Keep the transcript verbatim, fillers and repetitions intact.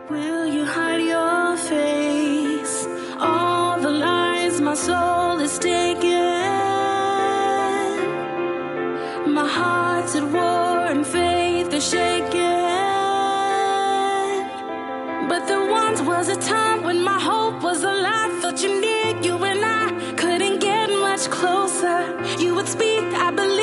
Will you hide your face? All the lies my soul is taking. My heart's at war and faith is shaking. But there once was a time when my hope was alive. Felt you near, you and I couldn't get much closer. You would speak, I believe.